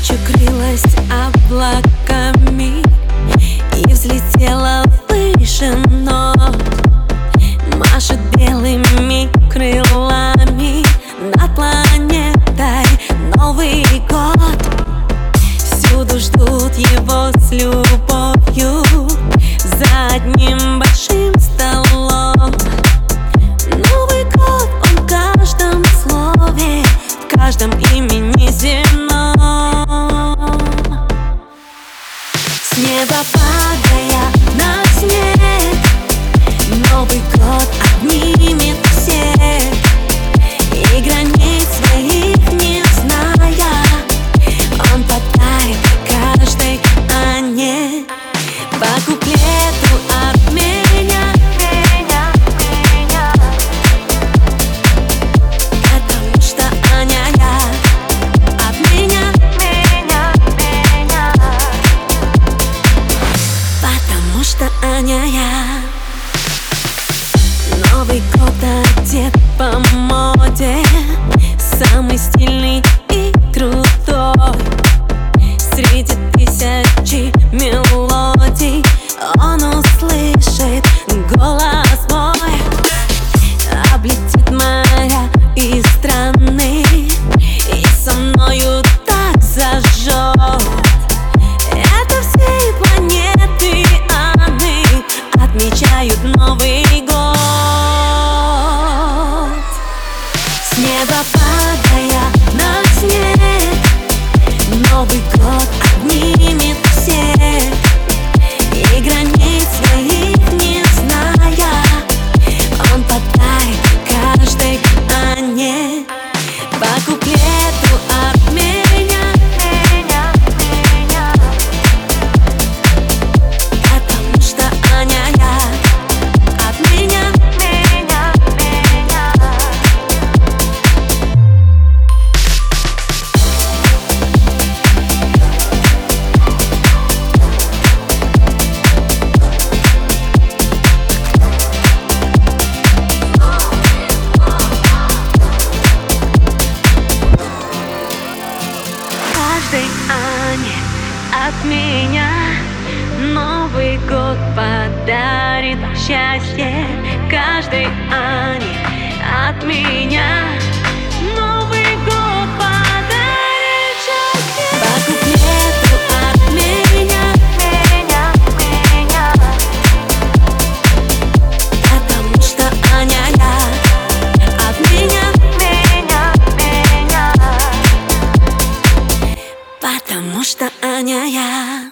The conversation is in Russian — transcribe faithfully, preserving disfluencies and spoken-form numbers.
Ночь укрылась облаками и взлетела выше, но машет белыми крылами над планетой Новый год. Всюду ждут его с любовью за одним большим столом. Новый год, он в каждом слове, в каждом имени земном. С неба падая на снег, Новый год обнимет всех, и границ своих не зная, он подарит каждой Ане по куплету от меня, меня, меня. Потому что Аня я, от меня, меня, меня. Потому что Аня я. Новый год одет по моде, самый стильный и крутой. Среди тысячи мелодий он услышит голос мой, облетит моря и страны, и со мною так зажжет. Это всей планеты Анны отмечают Новый год. С неба падая на снег, Новый год обнимет всех, и границ своих не зная, он подарит каждой Ане по куплету от меня, меня, меня. Потому что Аня я, от меня, меня, меня. Каждой Ане от меня Новый год подарит счастье. Каждой Ане от меня Новый год подарит счастье. По куплету от меня, меня, меня. Потому что Аня я, от меня, меня, меня. Потому что Аня я.